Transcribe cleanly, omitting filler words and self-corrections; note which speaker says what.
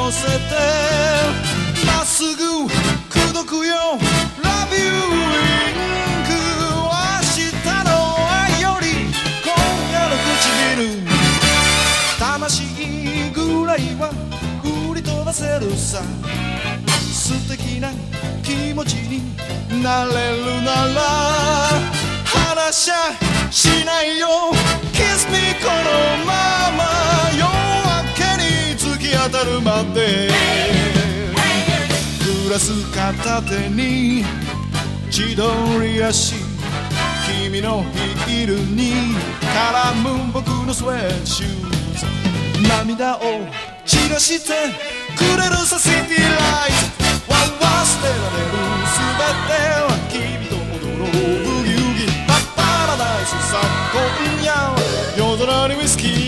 Speaker 1: 乗せてまっすぐ口説くよ Love you wink 明日の愛より今夜の唇魂ぐらいは売り飛ばせるさ素敵な気持ちになれるなら話しゃしないよ Kiss me このまま夜明けに突き当たるまでグラス片手に千鳥足君のヒールに絡む僕のスウェットシューズ涙を散らしてくれるさシティライト忘れられるすべては君と踊ろうブギウギパラダイスさ今夜は夜空にウイスキー